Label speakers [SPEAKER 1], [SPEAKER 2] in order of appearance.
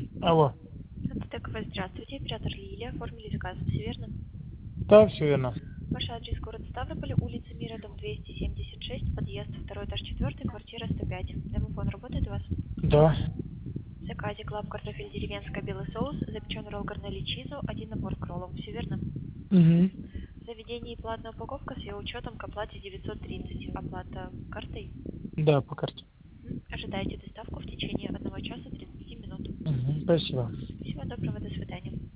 [SPEAKER 1] Алло.
[SPEAKER 2] ТКВ, здравствуйте, оператор Лилия, оформили заказ, все верно?
[SPEAKER 1] Да, все верно.
[SPEAKER 2] Ваш адрес город Ставрополь, улица Мира, дом 276, подъезд, второй этаж, 4, квартира 105. Домофон работает у вас?
[SPEAKER 1] Да.
[SPEAKER 2] В заказе клаб картофель деревенская, белый соус, запеченный ролл гарнели чизу, один набор к роллам, все верно?
[SPEAKER 1] Угу.
[SPEAKER 2] В заведении платная упаковка с ее учетом к оплате 930, оплата картой.
[SPEAKER 1] Да, по карте.
[SPEAKER 2] Ожидайте доставку в течение 1 часа 30 минут.
[SPEAKER 1] Угу. Спасибо.
[SPEAKER 2] Всего доброго, до свидания.